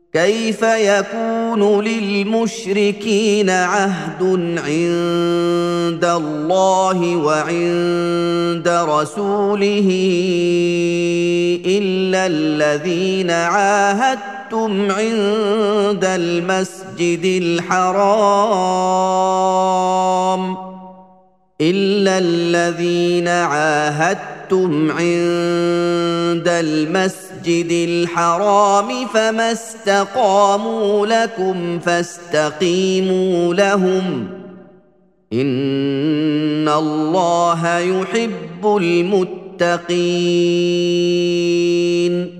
كيف يكون للمشركين عهد عند الله وعند رسوله إلا الذين عاهدتم عند المسجد الحرام فما استقاموا لكم فاستقيموا لهم إن الله يحب المتقين